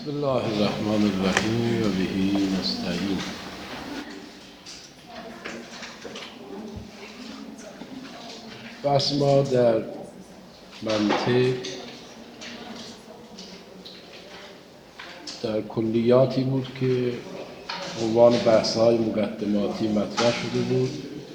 بسم الله الرحمن الرحیم و به نستعین. بحث ما در منطق در کلیاتی بود که عنوان بحث‌های مقدماتی مطرح شده بود.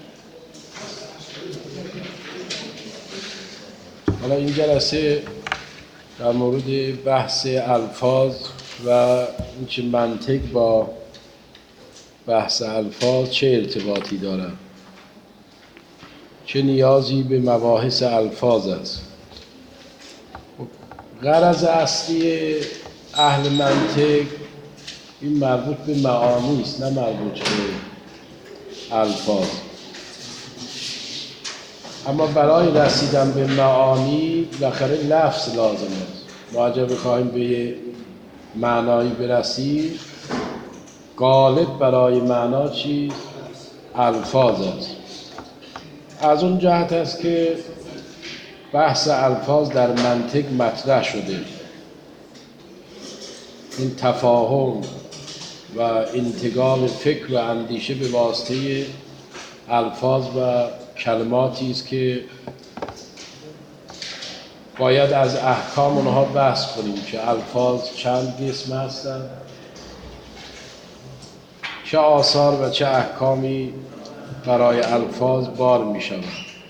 حالا این جلسه در مورد بحث الفاظ و اینکه منطق با بحث الفاظ چه ارتباطی دارد، چه نیازی به مباحث الفاظ است. غرض اصلی اهل منطق این مربوط به معانی است، نه مربوط به الفاظ. اما برای رسیدن به معانی بالاخره لفظ لازم است. ما اگر بخواهیم به معنایی برسیم، غالب برای معنا چیست؟ الفاظ است. از اون جهت است که بحث الفاظ در منطق مطرح شده. این تفاهم و انتقال فکر و اندیشه به واسطه الفاظ و کلماتی است که باید از احکام اونها بحث کنیم که الفاظ چند قسم هستند، چه آثار و چه احکامی برای الفاظ بار می شود.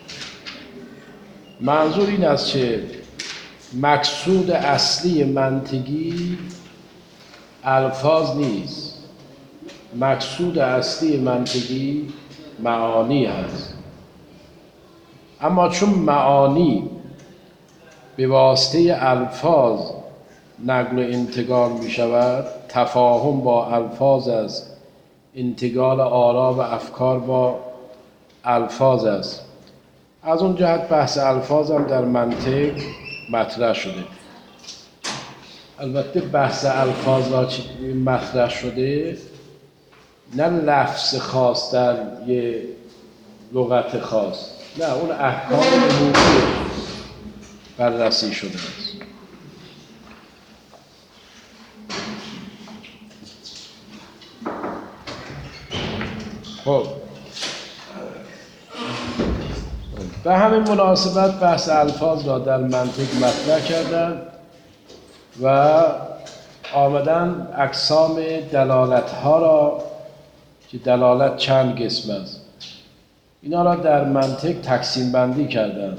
منظور این است که مقصود اصلی منطقی الفاظ نیست. مقصود اصلی منطقی معانی هست. اما چون معانی به واسطه الفاظ نقل و انتقال می شود، تفاهم با الفاظ است، انتقال آرا و افکار با الفاظ است. از اون جهت بحث الفاظ هم در منطق مطرح شده. البته بحث الفاظ را مطرح شده نه لفظ خاص در یه لغت خاص، نه، اون احکام عمومی بررسی شده است. خب به همین مناسبت بحث الفاظ را در منطق مطرح کردند و آمدن اقسام دلالت ها را که دلالت چند قسم است اینا را در منطق تقسیم بندی کردند.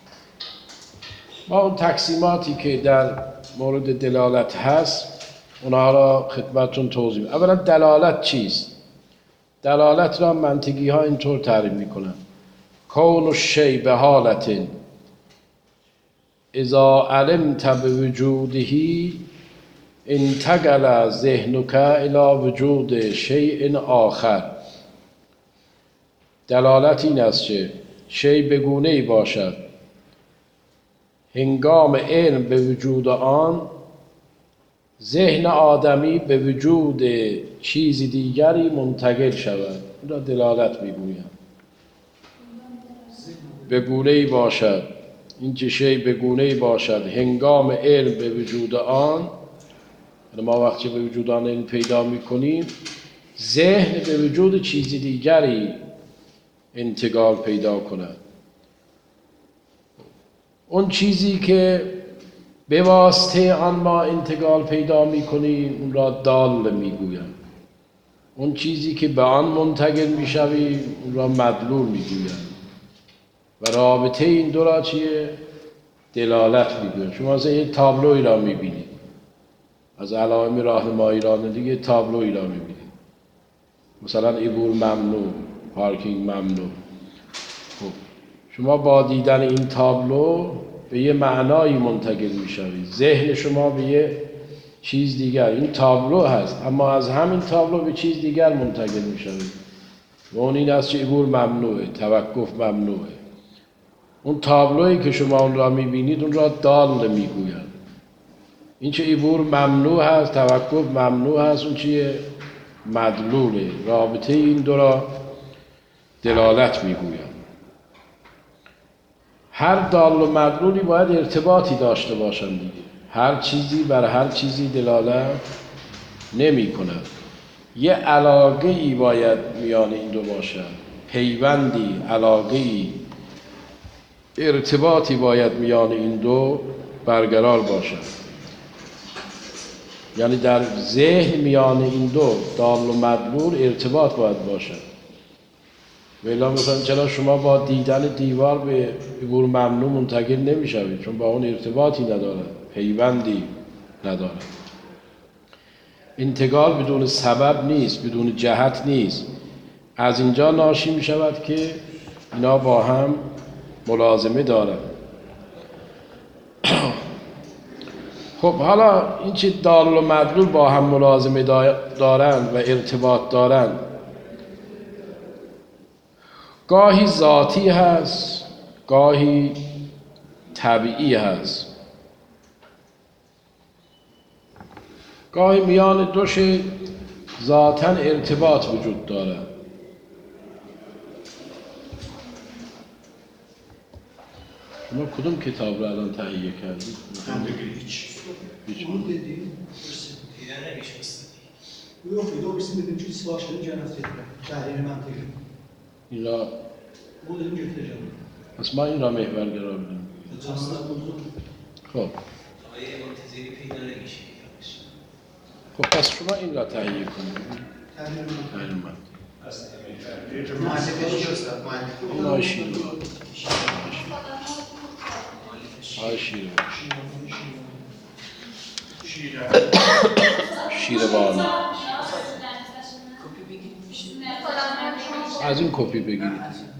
ما اون تقسیماتی که در مورد دلالت هست اونها را خدمتتون توضیح میدم. اولا دلالت چیست؟ دلالت را منطقی ها اینطور تعریف میکنن: کون الشیء به حالت اذا علمت بوجوده انتقل ذهنک الی وجود شیء آخر. دلالت این است که شیء به گونه‌ای باشد هنگام علم به وجود آن ذهن آدمی به وجود چیز دیگری منتقل شود. این را دلالت میگویند. به گونه‌ای باشد، این که شیء به گونه‌ای باشد هنگام علم به وجود آن، ما وقتی به وجود آن علم پیدا میکنیم ذهن به وجود چیز دیگری انتقال پیدا کند. اون چیزی که به واسطه آن ما انتقال پیدا میکنیم اون را دال میگویم. اون چیزی که به آن منتقل میشویم اون را مدلول میگویم. و رابطه این دو را چیه؟ دلالت میگویم. شما مثلا یه تابلوی را میبینید، از علائم راهنمایی رانندگی تابلوی را میبینید، مثلا عبور ممنوع، پارکینگ ممنوع. خب شما با دیدن این تابلو به یه معنایی منتقل میشوید، ذهن شما به یه چیز دیگر، این تابلو هست اما از همین تابلو به چیز دیگر منتقل میشوید و اون این است که عبور ممنوعه، توقف ممنوعه. اون تابلویی که شما اون را میبینید اون را دال میگوید. این چه عبور ممنوع هست، توقف ممنوع هست، اون چیه؟ مدلوله. رابطه این دو را دلالت میگوید. هر دال و مدلولی باید ارتباطی داشته باشند دیگه. هر چیزی بر هر چیزی دلالت نمی کند. یه علاقه ای باید میان این دو باشد، پیوندی، علاقه ای، ارتباطی باید میان این دو برقرار باشد. یعنی در ذهن میان این دو دال و مدلول ارتباط باید باشد. ولی مثلا چرا شما با دیدن دیوار به عبور ممنوع منتقل نمیشوید؟ چون با اون ارتباطی ندارد، پیوندی ندارد. انتقال بدون سبب نیست، بدون جهت نیست. از اینجا ناشی می شود که اینا با هم ملازمه دارند. خب حالا این چه دال و مدلول با هم ملازمه دارند و ارتباط دارند، گاهی ذاتی هست، گاهی طبیعی هست. گاهی میان دوش ذاتاً ارتباط وجود دارد. شما کدوم کتاب رو الان تهیه کردید؟ هیچ. اون دیدیم؟ دیدن نمیشه استادی. Yok, yok, bizim dedim ki silahşarı cennet ettiler. Şehrin mantığı. اینا Bu dedim götüreceğim. پس ما این را محور قرار بدیم. Canlılar buldu. خب آیه منتظری پیدا نمیشه. خب پس شما این را تهیه کنید. Şehrin mantığı. تهیه من. Muhalefet göster, muhalefet. این آی شیره. آی شیره. شیره بانو. از این کپی بگیرید.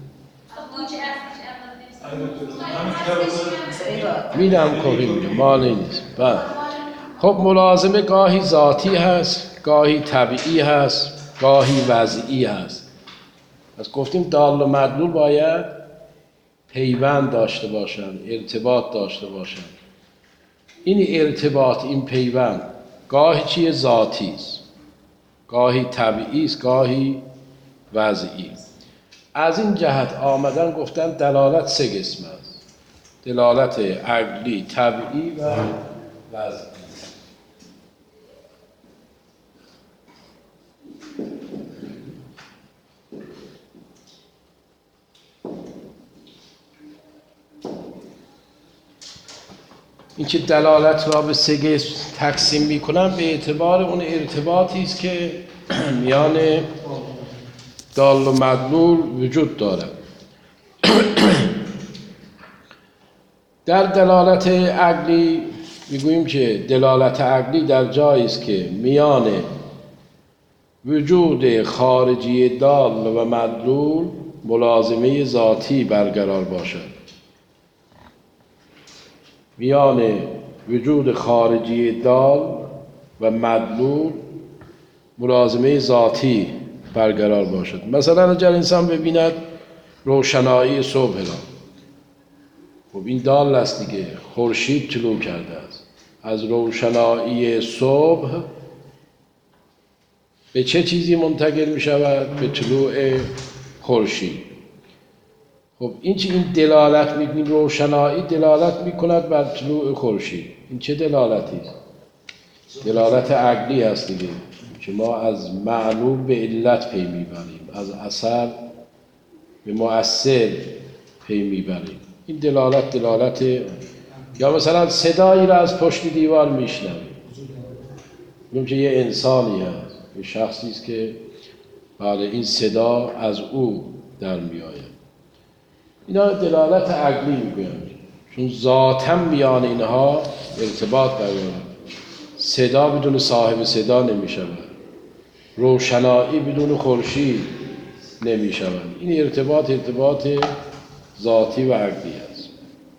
میدم کپی میگم، مال این نیست. بله. خب ملازمه گاهی ذاتی هست، گاهی طبیعی هست، گاهی وضعی هست. پس گفتیم دال و مدلول باید پیوند داشته باشند، ارتباط داشته باشند. این ارتباط، این پیوند گاهی چیه؟ ذاتی است، گاهی طبیعی است، گاهی وضعی. از این جهت آمدن گفتن دلالت سه قسم است: دلالت عقلی، طبیعی و وضعی. این که دلالت را به سه قسم تقسیم می‌کنم به اعتبار اون ارتباطی است که میان دال و مدلول وجود دارد. در دلالت عقلی میگوییم که دلالت عقلی در جایی است که میان وجود خارجی دال و مدلول ملازمه ذاتی برقرار باشد. میان وجود خارجی دال و مدلول ملازمه ذاتی برقرار باشد. مثلا اگر انسان ببیند روشنایی صبح را، خب این دال است دیگه، خورشید طلوع کرده است. از روشنایی صبح به چه چیزی منتقل می شود؟ به طلوع خورشید. خب این چی؟ این دلالت می‌کنیم، روشنایی دلالت می‌کند بر طلوع خورشید. این چه دلالتی است؟ دلالت عقلی است دیگه، که ما از معلول به علت پی میبریم، از اثر به مؤثر پی میبریم. این دلالت یا مثلا صدایی را از پشت دیوار میشنویم، میگم که یه انسانی هست، یه شخصی است که بله این صدا از او در میآید. اینا دلالت عقلی میگویند، چون ذاتاً میان اینها ارتباط برقرار. صدا بدون صاحب صدا نمی شود، روشنایی بدون خورشید نمی شود. این ارتباط ذاتی و عقلی است.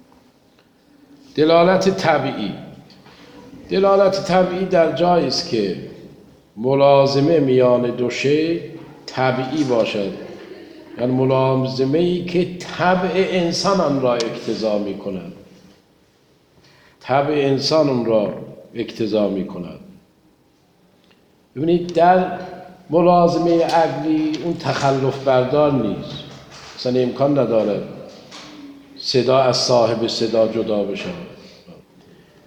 دلالت طبیعی در جایی است که ملازمه میان دو شی طبیعی باشد، یعنی ملازمه‌ای که طبع انسان آن را اقتضا می کند، طبع انسان آن را اقتضا می کند. ببینید در ملازمه عقلی اون تخلف بردار نیست، اصلا امکان ندارد صدا از صاحب صدا جدا بشود.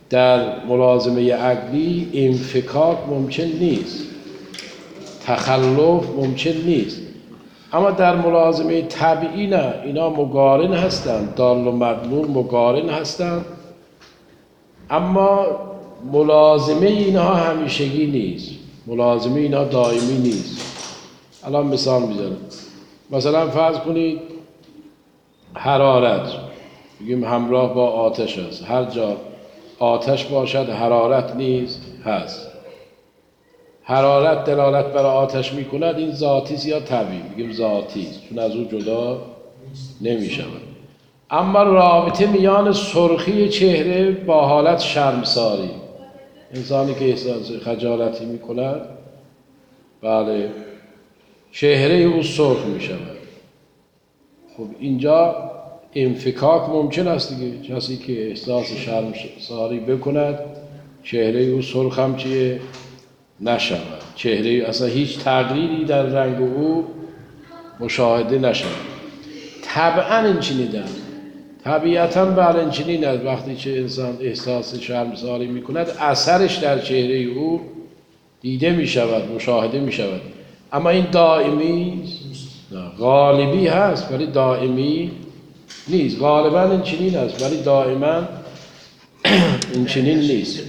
در ملازمه عقلی انفکاک ممکن نیست، تخلف ممکن نیست. اما در ملازمه طبیعی نه، اینا مقارن هستند، دال و مدلول مقارن هستند، اما ملازمه اینها همیشگی نیست، ملازمه اینها دائمی نیست. الان مثال میزنم، مثلا فرض کنید حرارت، بگیم همراه با آتش است، هر جا آتش باشد حرارت نیز هست. حرارت دلالت بر آتش میکند، این ذاتی است یا طبیعی؟ میگیم ذاتی است، چون از او جدا نمیشود. اما رابطه میان سرخی چهره با حالت شرمساری، انسانی که احساس خجالتی میکند، بله چهره او سرخ میشود. خب اینجا انفکاک ممکن است دیگه، کسی که احساس شرمساری بکند چهره او سرخ هم چیه؟ نشود، چهره اصلا هیچ تغییری در رنگ او مشاهده نشود. طبعا این چنین است، طبیعتا بله این چنین است. وقتی که انسان احساس شرمساری میکند اثرش در چهره او دیده میشود، مشاهده میشود، اما این دائمی نه، غالبی هست ولی دائمی نیست. غالبا این چنین است ولی دائما این چنین نیست.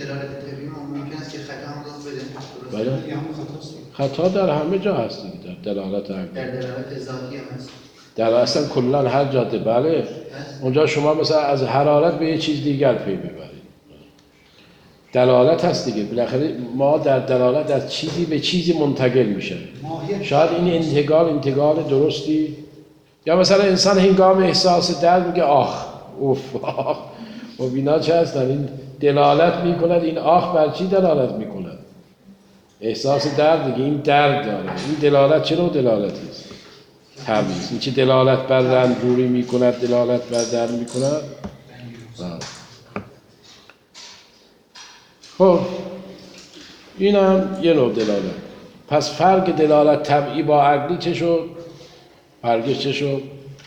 بله خطا در همه جا هست دیگه، در دلالت عقلی، در دلالت ذاتی هم هست، در اصلا کلا هر جاده. بله اونجا شما مثلا از حرارت به یه چیز دیگر پی ببرید، دلالت هست دیگه. بالاخره ما در دلالت از چیزی به چیزی منتقل میشه. شاید این انتقال درستی، یا مثلا انسان هنگام احساس درد میگه آخ اوف آخ، و بینا چه هستن؟ این دلالت میکند. این آخ بر چی دلالت میکند؟ احساس درد دیگه، این درد داره. این دلالت چه نوع دلالتی است؟ تمیز. این چه دلالت بر رنجوری میکند، دلالت بر درد میکند. خب این هم یه نوع دلالت. پس فرق دلالت طبیعی با عقلی چه شد؟ فرقش چه شد؟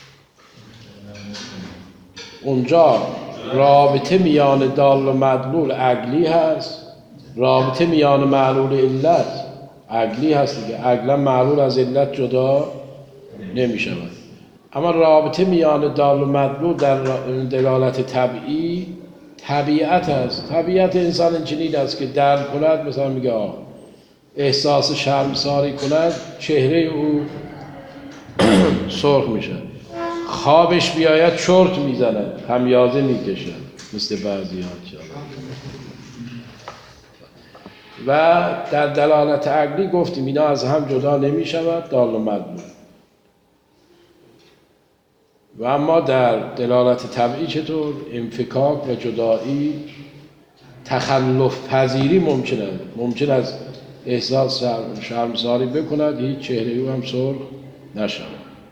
اونجا رابطه میان دال و مدلول عقلی هست، رابطه میان معلول علت عقلی هست دیگه. عقلا معلول از علت جدا نمی شود. اما رابطه میان دال و مدلول در دلالت طبیعی طبیعت هست. طبیعت انسان اینچنین است که درد کند، مثلا میگه آه، احساس شرمساری کند چهره او سرخ میشه، خوابش بیاید چرت میزند، خمیازه میکشد مثل بعضی ها. و در دلالت عقلی گفتیم اینا از هم جدا نمی شود، دال و مدلول. و اما در دلالت طبیعی چطور؟ انفکاک و جدایی، تخلف پذیری ممکن است. ممکن است احساس شرمساری بکند، هیچ چهره او هم سرخ نشود.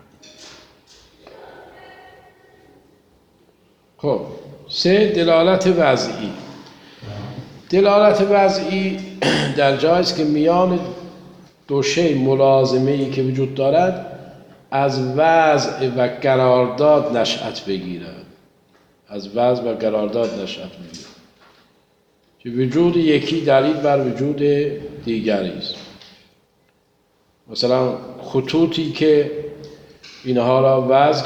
خب سه، دلالت وضعی. دلالت وضعی در جایی است که میان دو شی ملازمه‌ای که وجود دارد از وضع و قرارداد نشأت بگیرد، از وضع و قرارداد نشأت بگیرد، که وجود یکی دلیل بر وجود دیگری است. مثلا خطوطی که اینها را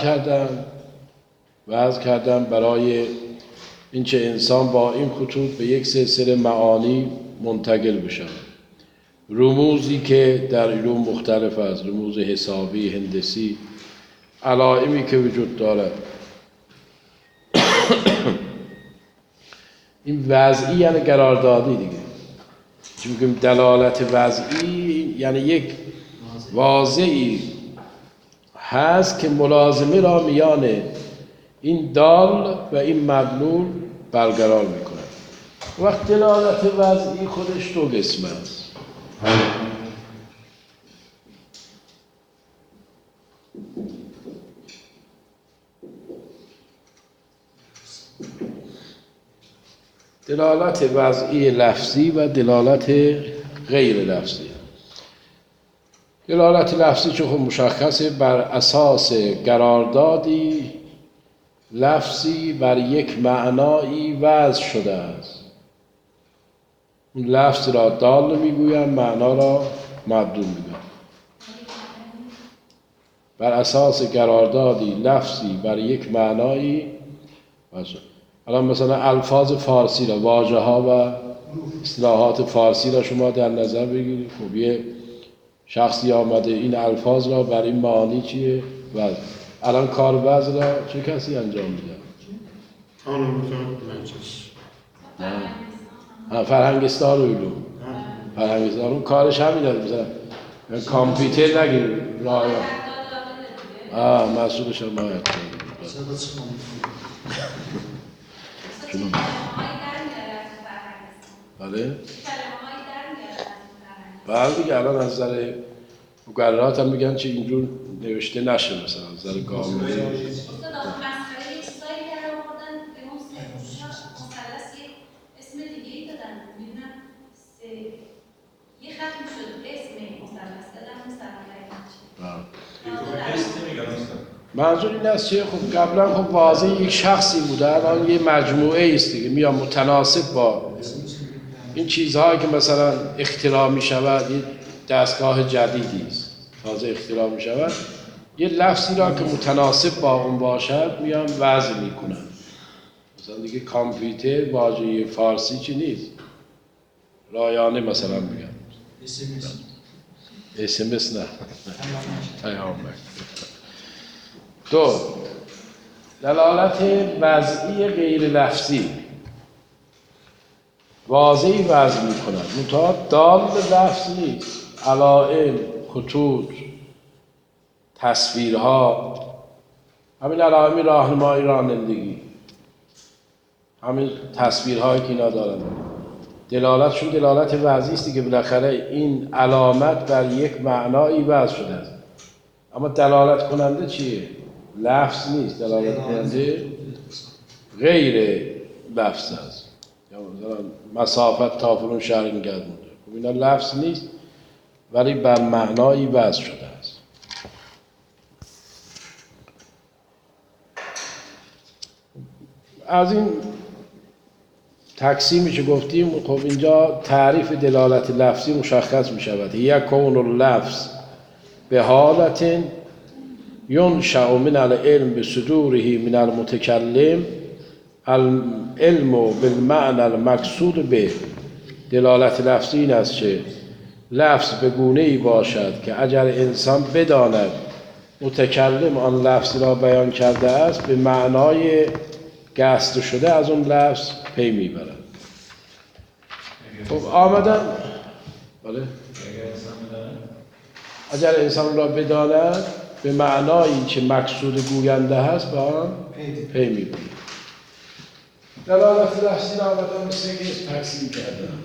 وضع کردن برای اینکه انسان با این خطوط به یک سلسله معانی منتقل بشود. رموزی که در علوم مختلف است، رموز حسابی، هندسی، علائمی که وجود دارد. این وضعی یعنی قراردادی دیگه. چون میگیم دلالت وضعی یعنی یک واضعی هست که ملازمه را میان این دال و این مدلول برقرار میکنه. وقت دلالت وضعی خودش دو قسم است. دلالت وضعی لفظی و دلالت غیر لفظی. دلالت لفظی چون مشخصه بر اساس قراردادی لفظی بر یک معنایی وضع شده است. اون لفظ را دال میگویند، معنا را مدلول میگویند. بر اساس قراردادی لفظی بر یک معنایی. الان مثلا الفاظ فارسی را، واژه ها و اصطلاحات فارسی را شما در نظر بگیرید. خب یه شخصی آمده این الفاظ را بر این معانی چیه وضع. الان کار وضع را چه کسی انجام میده؟ فرهنگستان علوم. فرهنگستان علوم کارش همینه. مثلا کامپیوتر نگیر رایان مسئولش هم باید کنیم. بله؟ بله دیگه الان از نظر مقررات هم میگن چه اینجور نوشته نشه، مثلا از نظر قانونی. منظور این است که خب قبلا خب واضح یک شخصی بوده، الان یه مجموعه است دیگه، میاد متناسب با این چیزهایی که مثلا اختراع می شود. یه دستگاه جدیدی است تازه اختراع می شود، یه لفظی را که متناسب با اون باشد میان وضع می کنن. مثلا دیگه کامپیوتر واژه فارسی چی نیست، رایانه مثلا میگن SMS نه پیامک. دو، دلالت وضعی غیر لفظی واضحی وضع می کند، منتها دال به لفظ نیست. علائم، خطوط، تصویرها، همین علائم راهنمایی رانندگی، همین تصویرهایی که اینا دارن، دلالتشون دلالت وضعی است که بالاخره این علامت بر یک معنایی وضع شده است. اما دلالت کننده چیه؟ لفظ نیست، دلالت کننده غیر لفظ است. یا مثلا مسافت تا فلان شهر اینقدر مونده، خب اینا لفظ نیست ولی بر معنایی وضع شده است. از این تقسیمی که گفتیم، خب اینجا تعریف دلالت لفظی مشخص می شود. یکون اللفظ به حالت ینشأ من العلم بصدوره من المتکلم العلم بالمعنى المقصود به. دلالت لفظی این است که لفظ به گونه‌ای باشد که اگر انسان بداند متکلم آن لفظ را بیان کرده است، به معنای قصد شده از اون لفظ پی میبرد. خب آمدن بله؟ اگر انسان را بداند به معنایی که مقصود گوینده هست به آن پی میبرد. دلالت لفظی را آمدن سه قسم تقسیم کردن.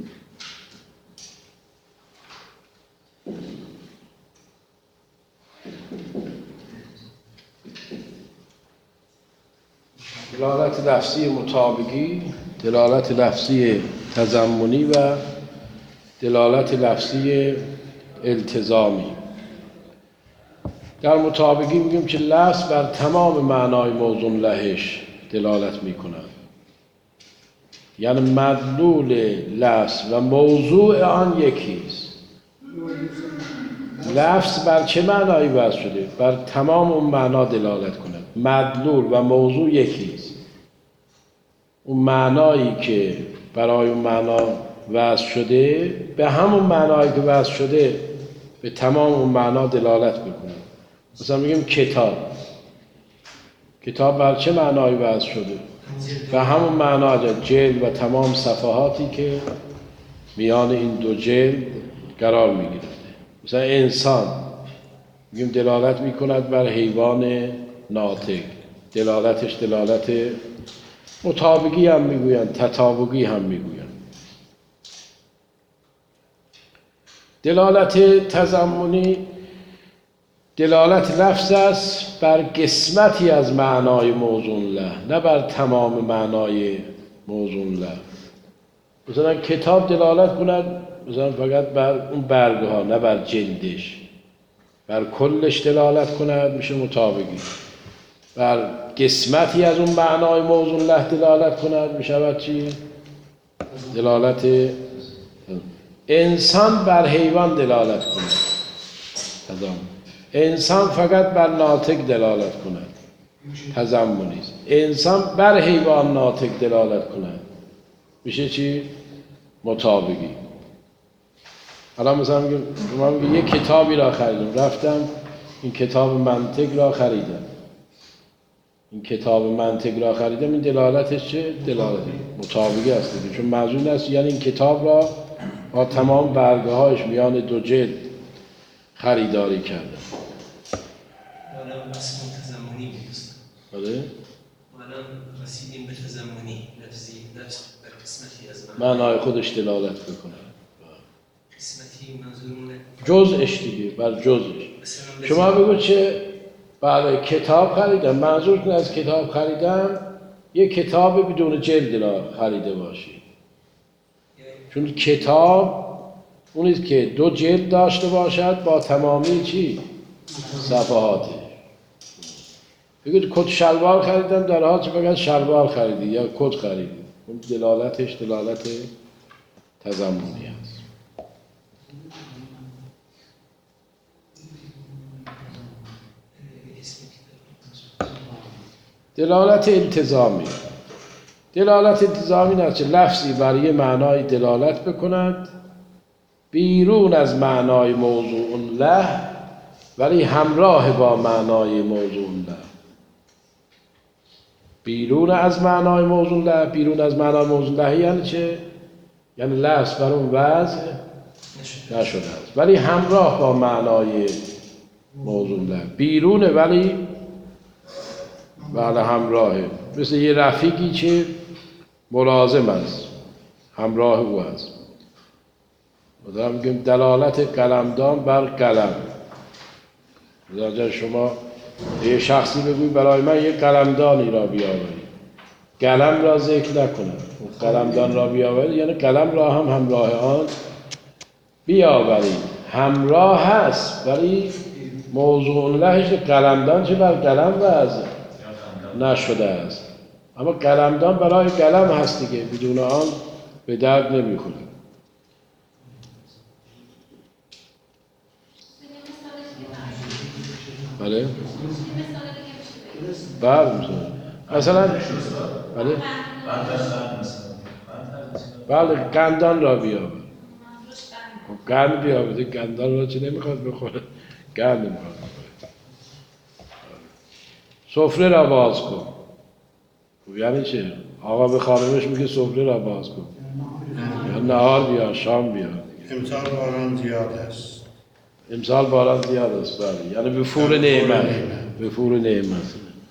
دلالت لفظی مطابقی، دلالت لفظی تضمنی و دلالت لفظی التزامی. در مطابقی میگیم که لفظ بر تمام معنای موضوع لهش دلالت میکند، یعنی مدلول لفظ و موضوع آن یکیست. لفظ بر چه معنایی وضع شده؟ بر تمام اون معنا دلالت کند. مدلول و موضوع یکیست. اون معنایی که برای اون معنا وضع شده به همون معنایی که وضع شده به تمام اون معنا دلالت میکنه. مثلا میگیم کتاب. کتاب بر چه معنایی وضع شده؟ به همون معنا جلد و تمام صفحاتی که میان این دو جلد قرار میگیره. مثلا انسان میگیم دلالت میکند بر حیوان ناطق. دلالتش دلالت مطابقی هم میگویند، تطابقی هم میگویند. دلالت تضمنی دلالت لفظ است بر قسمتی از معنای موضوع له، نه بر تمام معنای موضوع له. مثلا کتاب دلالت کند مثلا فقط بر اون برگه ها، نه بر جلدش. بر کلش دلالت کند میشه مطابقی. بر قسمتی از اون معنای موضوع له دلالت کند میشود چی؟ دلالت انسان بر حیوان دلالت کند انسان فقط بر ناطق دلالت کند تضمنی است. انسان بر حیوان ناطق دلالت کند میشه چی؟ مطابقی. الان مثلا میگم یک کتابی را خریدم، رفتم این کتاب منطق را خریدم. این کتاب منطق را خریدم، این دلالتش چه؟ دلالت مطابقی است دیگه. چون منظور است یعنی این کتاب را با تمام برگه هایش میان دو جلد خریداری کردم. الان رسم تضمنی می‌دونست. بله؟ الان رسیدیم به تضمنی، لفظی نفس بر قسمتی از معنای خودش دلالت بکنه. قسمتی منظورونه جزءش دیگه، بر جزءش. شما بگو چه؟ بله کتاب خریدم، منظور که از کتاب خریدم یک کتاب بدون جلد را خریده باشی. چون کتاب اونیست که دو جلد داشته باشد با تمامی چی؟ صفحاتش. بگید کت شلوار خریدم، در حال چه فقط شلوار خریدی یا کت خریدی. اون دلالتش دلالت تضمنی است. دلالت التزامی. دلالت التزامی نه چه لفظی برای معنای دلالت بکند بیرون از معنای موضوع له ولی همراه با معنای موضوع له. بیرون از معنای موضوع له، بیرون از معنای موضوع له یعنی چه؟ یعنی لفظ بر اون وضع نشده است ولی همراه با معنای موضوع له. بیرونه ولی همراهه. مثل یه رفیقی که ملازم است، همراه او است. مثلا میگیم دلالت قلمدان بر قلم. مثلا شما یه شخصی بگوی برای من یه قلمدانی را بیاوری، قلم را ذکر نکنم، قلمدان را بیاوری یعنی قلم را هم همراه آن بیاوری. همراه هست ولی موضوع لهش قلمدان چه بر قلم وضع نشده است، اما قلمدان برای قلم هست دیگه، بدون آن به درد نمیخوره. بله؟ بله مثلا بله؟ بله قندان را بیاور. قند بیاور، قندان را چه نمیخواد بخوره؟ قند نمیخواد بخوره. سفره را باز کن. یعنی چه؟ آقا به خانمش میگه سفره را باز کن. یا نهار بیار، شام بیار. امسال باران زیاد است. امسال باران زیاد است، بله. یعنی به فور نعمت. به فور نعمت.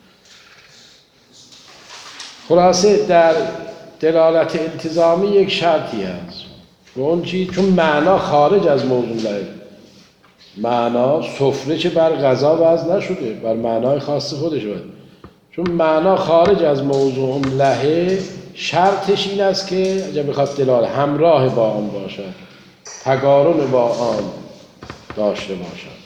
خلاصه در دلالت التزامی یک شرطی هست. و اون چیز چون معنا خارج از موضوع له. معنا سفره چه بر غذا وضع نشده، بر معنای خاص خودش بود. چون معنا خارج از موضوع له، شرطش این است که اگر بخواد دلالت همراه با آن باشد، تقارن با آن داشته باشد.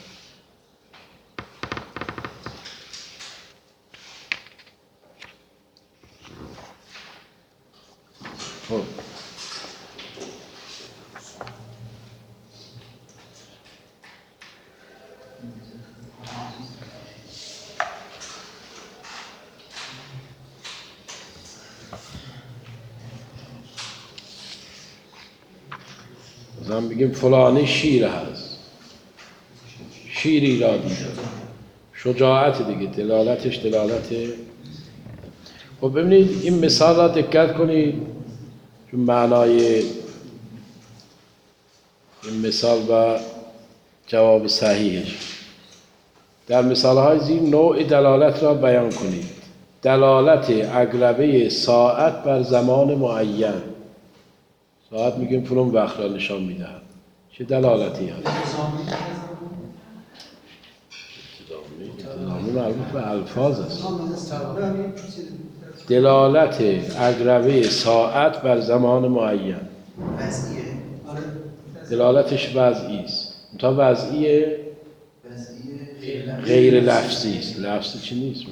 مثلا بگیم فلانی شیر هست، شیری را دیده، شجاعت دیگه، دلالتش دلالت. خب ببینید این مثال را دقت کنید چون معنای این مثال و جواب صحیحش. در مثالهای زیر نوع دلالت را بیان کنید. دلالت عقربه ساعت بر زمان معین. ساعت میگیم فلان وقت را نشان میدهد. چه دلالتی هست؟ التزامی مربوط به الفاظ است. دلالت عقربه ساعت بر زمان معین. دلالتش وضعی است. تا وضعی غیر لفظی است. لفظی چی نیست؟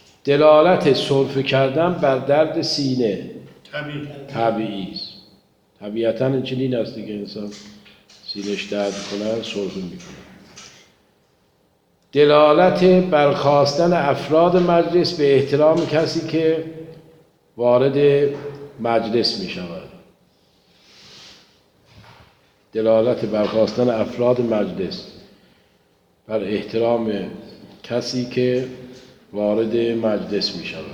دلالت سرفه کردن بر درد سینه طبیعی است. طبیعتاً این چنین است که انسان سینش درد کنه سرفه میکنه. دلالت برخاستن افراد مجلس به احترام کسی که وارد مجلس می شود. دلالت برخاستن افراد مجلس بر احترام کسی که وارد مجلس می شود.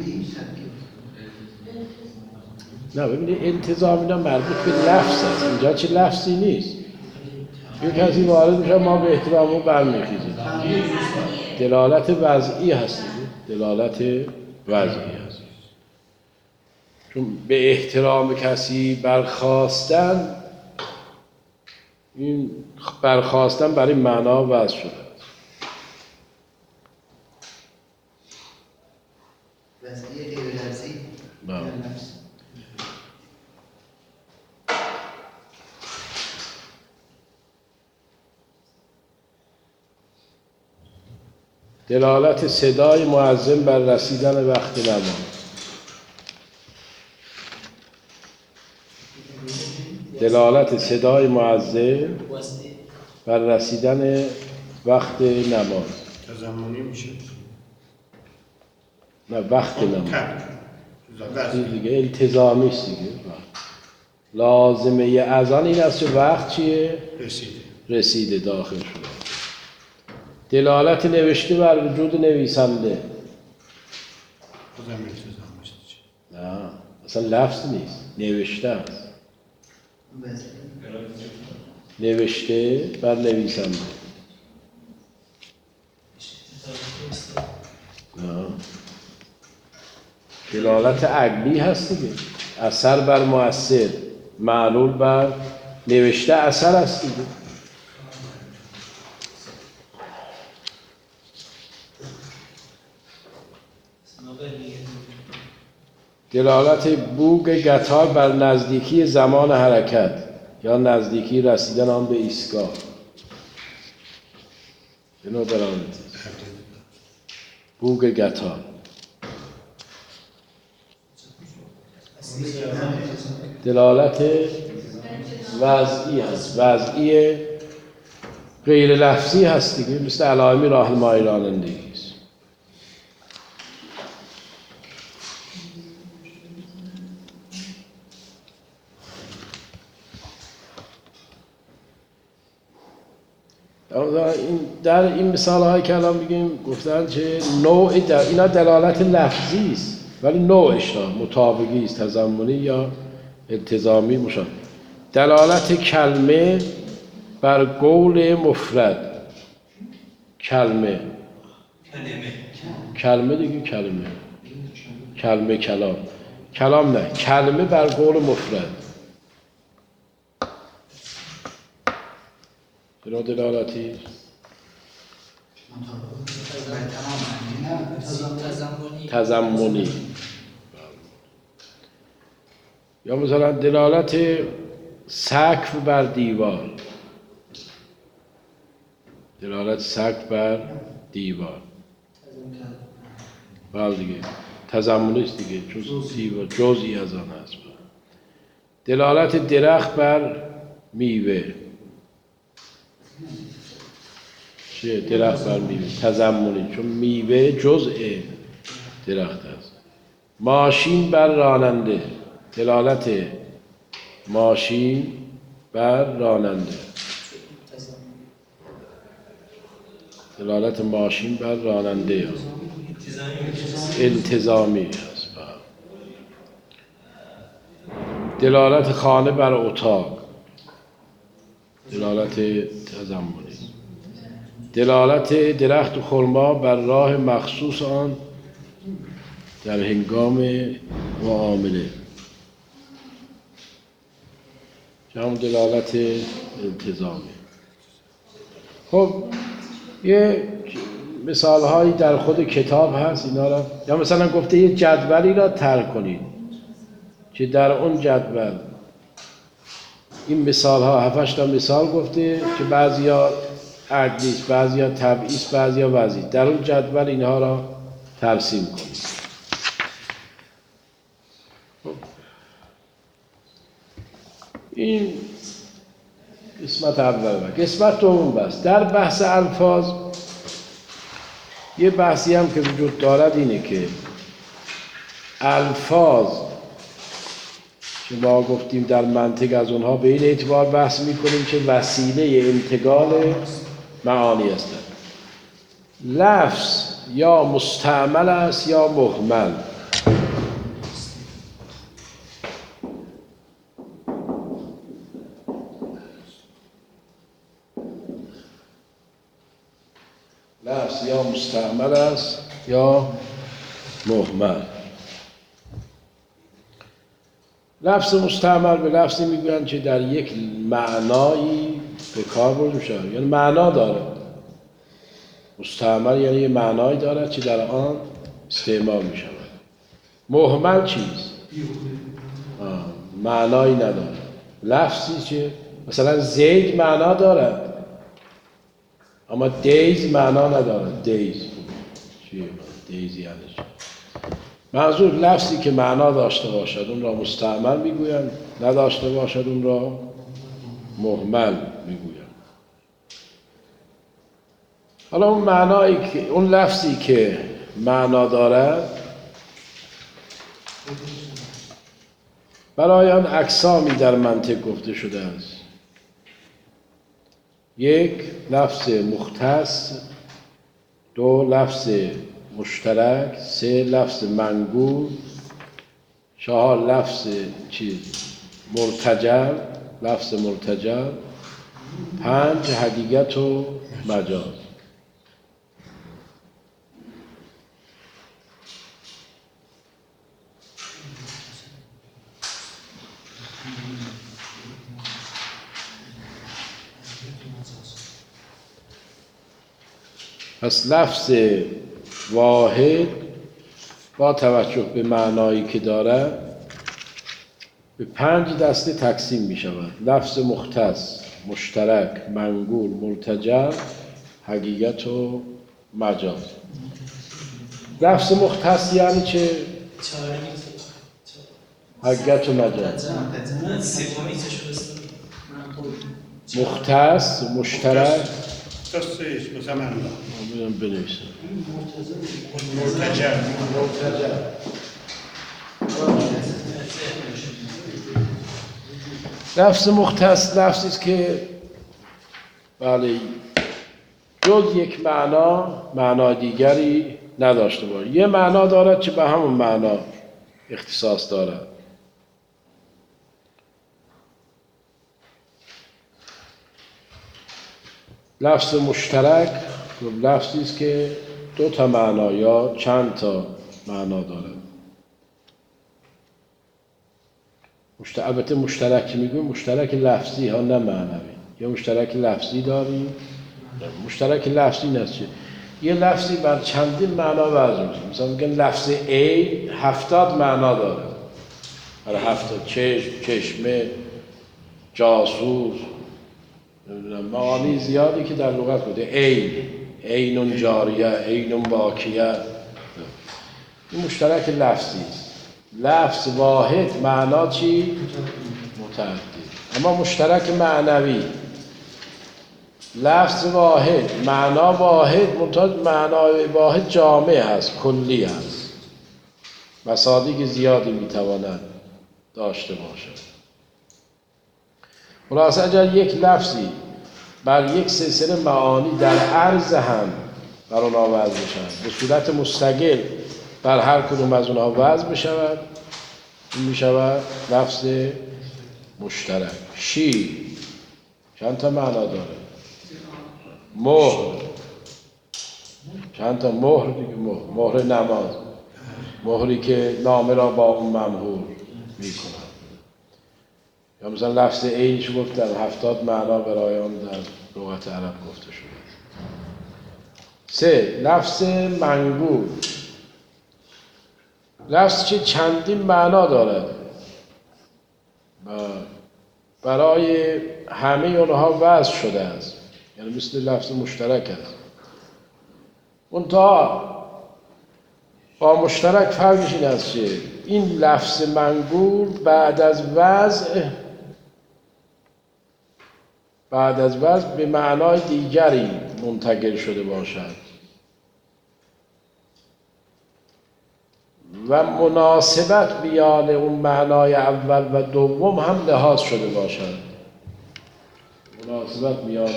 نه ببینید التزام اینا مربوط به لفظ است. اینجا چه لفظی نیست. یه کسی وارد میشه ما به احترام او برمیخیزیم. دلالت وضعی هست. دلالت وضعی هست. چون به احترام کسی برخاستن، این برخاستن برای معنا وضع شده است. وضعی غیر لفظی. دلالت صدای مؤذن بر رسیدن وقت نماز. دلالت صدای مؤذن بر رسیدن وقت نماز. تضمنی میشه. نه وقت نماز. وضعی. دیگه التزامی است دیگه. لازمه اذان این است که وقت چیه؟ رسیده داخل شده. دلالت نوشته بر وجود نویسنده. نه اصلا لفظ نیست، نوشته است. نوشته بر نویسنده. نه دلالت عقلی هست دیگه. اثر بر مؤثر، معلول بر نوشته اثر است دیگه. دلالت بوگ قطار بر نزدیکی زمان حرکت یا نزدیکی رسیدن آن به ایستگاه. به نوع دلالت بوگ قطار. دلالت وضعی هست. وضعی غیر لفظی هست دیگه، مثل علائم راهنمایی رانندگی است. در این مثال هایی که الان میگیم گفتن که نوع اینا دلالت لفظی است ولی نوعش مطابقی است، تضمنی یا التزامی مشابه. دلالت کلمه بر قول مفرد. کلمه دیگه کلمه کلام نه، کلمه بر قول مفرد. چرا دلالاتی؟ تضمنی. یا مثلا دلالت سقف بر دیوار. دلالت سقف بر دیوار. بله دیگه تضمنی است دیگه، چون دیوار جزئی از آن است. دلالت درخت بر میوه. چه درخت بر میوه؟ تضمنی، چون میوه جزء درخت است. ماشین بر راننده. دلالت ماشین بر راننده. دلالت ماشین بر راننده التزامی است. دلالت خانه بر اتاق. دلالت تضمنی. دلالت درخت خرما بر راه مخصوص آن در هنگام معامله. همون دلالت التزامی. خب یه مثال هایی در خود کتاب هست اینا را، یا مثلا گفته یه جدولی را طرح کنید که در اون جدول این مثال ها 7-8 تا مثال گفته که بعضیا عدلی است، بعضیا طبعی است، بعضیا وضعی. در اون جدول اینها را ترسیم کنید. این قسمت اول. قسمت دوم بس در بحث الفاظ یه بحثی هم که وجود دارد اینه که الفاظ که ما گفتیم در منطق از اونها به این اعتبار بحث میکنیم که وسیله انتقال معانی هستند. لفظ یا مستعمل است یا مهمل. لفظ یا مستعمل است یا مهمل. لفظ مستعمل به لفظی میگویند که در یک معنایی به کار برده میشه، یعنی معنا داره. مستعمل یعنی یه معنایی دارد که در آن استعمال می شود. مهمل چیز؟ معنایی نداره. لفظی که مثلا زید معنا دارد اما دیز معنا ندارد. دیز چیه؟ دیز یعنی چی؟ منظور لفظی که معنا داشته باشد اون را مستعمل میگویند، نداشته باشد اون را مهمل میگویند. حالا اون معنایی که اون لفظی که معنا دارد برای آن اقسامی در منطق گفته شده است. یک لفظ مختص، دو لفظ مشترک، سه لفظ منقول، چهار لفظ مرتجل، لفظ مرتجل، پنج حقیقت و مجاز. پس لفظ واحد با توجه به معنایی که دارد به 5 دسته تقسیم می شود. لفظ مختص، مشترک، منقول، مرتجل، حقیقت و مجاز. لفظ مختص یعنی چه؟ حقیقت و مجاز. مختص، مشترک، تصحیح مثلا من بنویسم. مرتجل. لفظ مختص لفظی است که بله جز یک معنا دیگری نداشته باشه. یه معنا دارد که به همون معنا اختصاص دارد. لفظ مشترک لفظی است که 2 تا معنا یا چند تا معنا دارد. البته مشترک میگویم مشترک لفظی ها نه معنوی. یا مشترک لفظی داریم، مشترک لفظی نیست. یه لفظی بر چندین معنا وضع میشه. مثلا میگن لفظ عین 70 معنا داره. برای 70 چشم، چشمه، جاسوس، معانی زیادی که در لغت بوده. عین جاریه، عین باکیه. این مشترک لفظی است. لفظ واحد معنا چی؟ متعدد. اما مشترک معنوی لفظ واحد معنا واحد، منتها معنای واحد جامع هست، کلی هست، مصادیق زیادی میتواند داشته باشد. خلاصه اگر یک لفظی بر یک سلسله معانی در عرض هم بر آنها وضع بشود، به صورت مستقل بر هر کدوم از اونها وضع بشود، این میشود لفظ مشترک. شیر چند تا معنا داره؟ مهر چند تا مهر دیگه؟ مهر نماز، مهری که نامه را با اون ممهور میکنه. یا مثلا لفظ عینش گفتن 70 معنا برای آن در لغت عرب گفته شده. 3 لفظ منقول لفظ که چندین معنا دارد و برای همه اونها وضع شده است، یعنی مثل لفظ مشترک است. منتها با مشترک فرقش این است که این لفظ منقول بعد از وضع بعد از وصل به معنای دیگری منتقل شده باشد و مناسبت میان اون معنای اول و دوم هم لحاظ شده باشد. مناسبت میان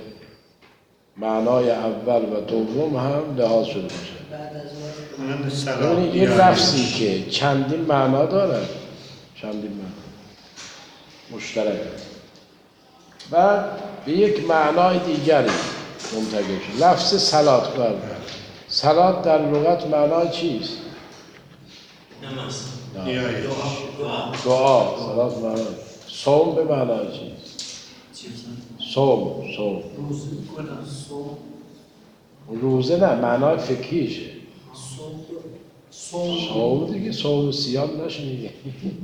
معنای اول و دوم هم لحاظ شده باشد. مانند سلام ببینید این لفظی که چندین معنا دارد، چندین معنا مشترک و به یک معنای دیگری منتقل شد. لفظ صلات برد. صلات در لغت معنای چیست؟ نماز. نیایش دعا. صلات معنای. صوم به معنای چیست؟ صوم. روزه نه، معنای فقهیشه. صوم دیگه، صوم سیام نشنیدی. یعنی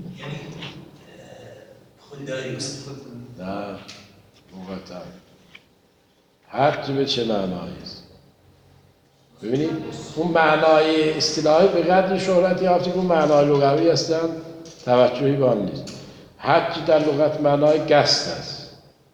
خودداری است. نه مقطع. حج به چه معنایی است؟ ببینید اون معنای اصطلاحی به قدر شهرت یافته که اون معنای لغوی هستن توجهی به آن نیست. حج در لغت معنای قصد است.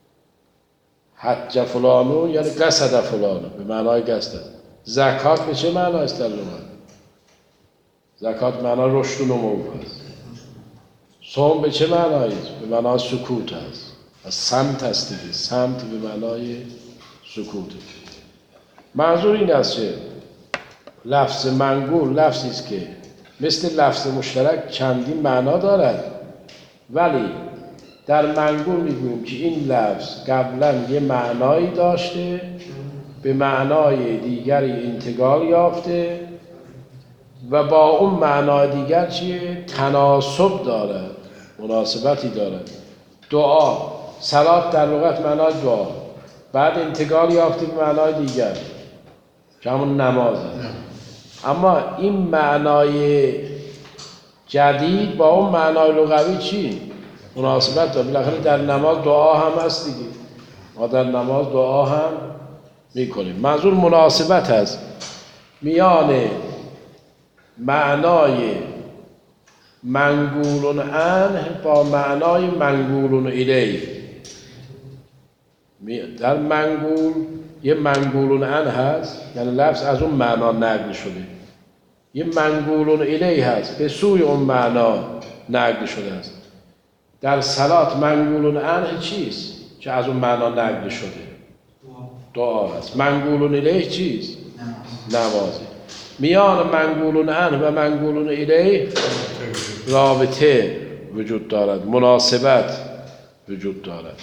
حج فلانو یعنی قصد فلانو، به معنای قصد است. زکات به چه معنای است در لغت؟ زکات معنای رشد و نمو است. صوم به چه معنایی است؟ به معنای سکوت است. از صمت است دیگه. صمت به معنای سکوت. منظور این است که لفظ منقول لفظی است که مثل لفظ مشترک چندین معنا دارد، ولی در منقول میگوییم که این لفظ قبلا یه معنایی داشته به معنای دیگری انتقال یافته و با اون معنای دیگر چیه؟ تناسب دارد، مناسبتی دارد. دعا، صلات در لغت معنای دعا، بعد انتقال یافته به معنای دیگر که همون نمازه. اما این معنای جدید با اون معنای لغوی چی؟ مناسبت داره. بالاخره در نماز دعا هم هست دیگه. ما در نماز دعا هم میکنیم. منظور مناسبت هست میان معنای منقول عنه با معنای منقول الیه. در منقول یه منقول عنه هست، یعنی لفظ از اون معنا نقل شده. یه منقول الیه هست، به سوی اون معنا نقل شده است. در صلات منقول عنه چیست که از اون معنا نقل شده؟ دعا هست. منقول الیه چیست؟ نمازه. میان منقول عنه و منقول الیه رابطه وجود دارد، مناسبت وجود دارد.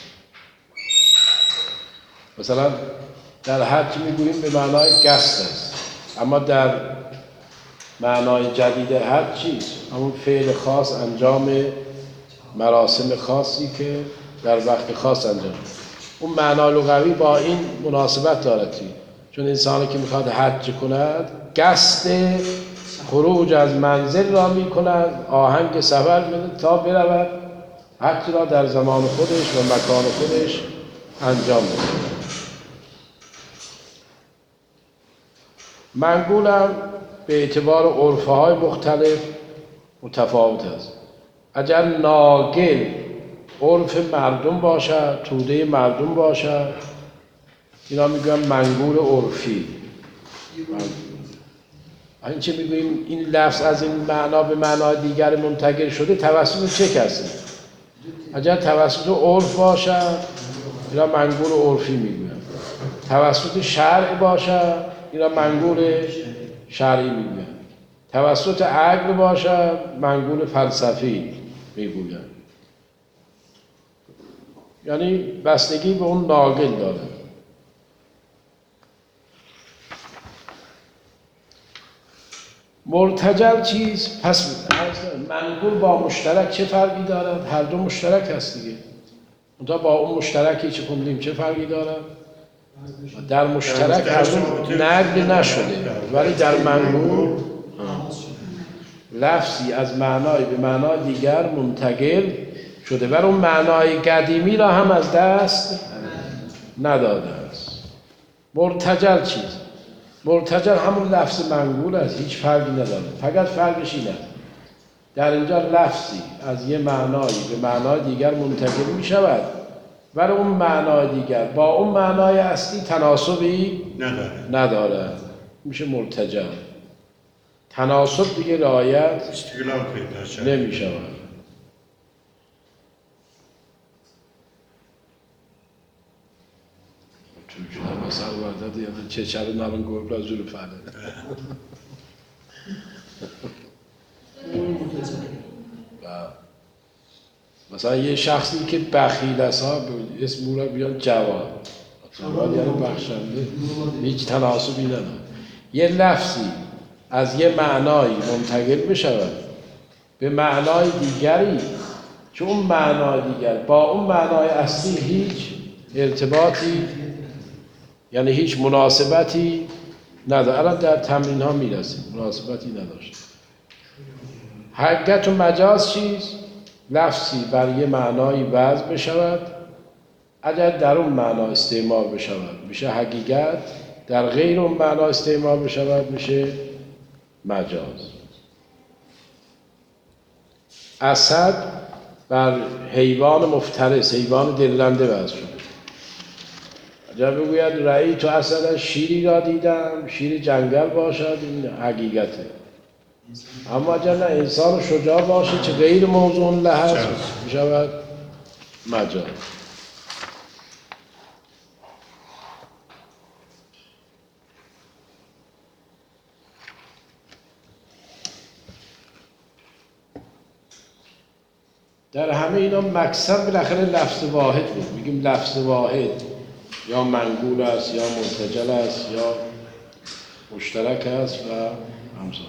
مثلا در حج میگوییم به معنای قصد است، اما در معنای جدید حج چیست؟ همون فعل خاص، انجام مراسم خاصی که در وقت خاص انجام. اون معنای لغوی با این مناسبت دارد، چون انسانی که میخواد حج کند قصد خروج از منزل را میکند، آهنگ سفر میده تا برود حج را در زمان خودش و مکان خودش انجام بده. منقول هم به اعتبار عرفهای مختلف متفاوت است. اگر ناقل عرف مردم باشد، توده مردم باشد، اینا میگن منقول عرفی. این چه میگوییم این لفظ از این معنا به معنای دیگر منتقل شده توسط چه کسی؟ اگر توسط عرف باشد اینا منقول عرفی میگوین. توسط شرع باشد اینا منقول شرعی میگوین. توسط عقل باشد منقول فلسفی میگوین. یعنی بستگی به اون ناقل داره. مرتجل چیز؟ پس منقول با مشترک چه فرقی دارد؟ هر دو مشترک هست دیگه. منتها با اون مشترکی چه خوندیم چه فرقی دارد؟ در مشترک هر دو نقل نشده، ولی در منقول لفظی از معنای به معنای دیگر منتقل شده و اون معنای قدیمی را هم از دست نداده است. مرتجل چیز؟ مرتجل همون لفظ منقول است، هیچ فرقی نداره. فقط فرقش اینه در اینجا لفظی از یه معنایی به معنای دیگر منتقل می شود ولی اون معنای دیگر با اون معنای اصلی تناسبی نداره، میشه مرتجع. تناسب دیگه رعایت استقلال پیدا شد. نمیشود. Türkçüler basar vardı ya da çeçerin alın koyuplar zülüfade. مثلا یه شخصی که بخیل است اسم او را بیان جواد. جواد یعنی بخشنده، هیچ تناسبی نداره. یه لفظی از یه معنایی منتقل بشود به معنای دیگری که اون معنای دیگر با اون معنای اصلی هیچ ارتباطی یعنی هیچ مناسبتی نداره. الان در تمرین ها میرسیم مناسبتی نداشت. حقیقت و مجاز چیز؟ لفظی بر یه معنایی وضع بشود، اگر در اون معنا استعمال بشود میشه حقیقت، در غیر اون معنا استعمال بشود میشه مجاز. اسد بر حیوان مفترس، حیوان دلنده وضع شده. اگر بگوید رأی تو اسد شیری را دیدم، شیر جنگل باشد، این حقیقته. اما اگر نه انسان شجاع باشه چه غیر موضوع لحظ میشود مجاز. در همه اینا مقصد بالاخره لفظ واحد بود. میگیم لفظ واحد یا منقول است یا مرتجل است یا مشترک است و همسان.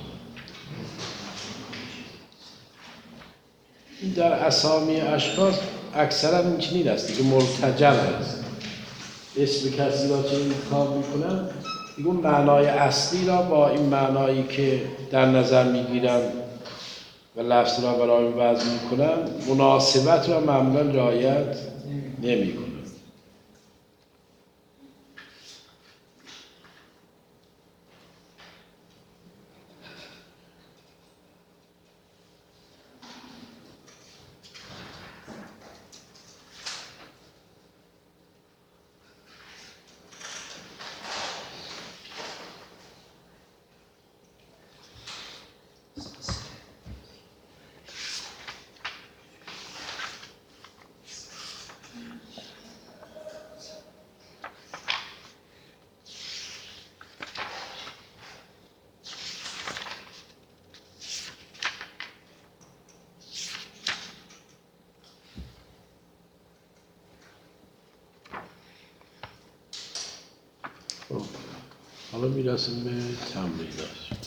در اسامی اشخاص اکثرا این چنین است که مرتجل است. اسم کسی را چنین کار میکنن، میگن معنای اصلی را با این معنایی که در نظر میگیرن و لفظ را برای وضع میکنن مناسبت را معمولا رعایت نمیکنن. حالا میرسیم به تمرینات.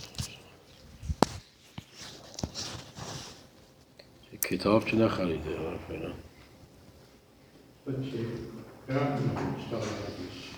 کتاب چه نخریده فعلا. بچه، برم اشتغال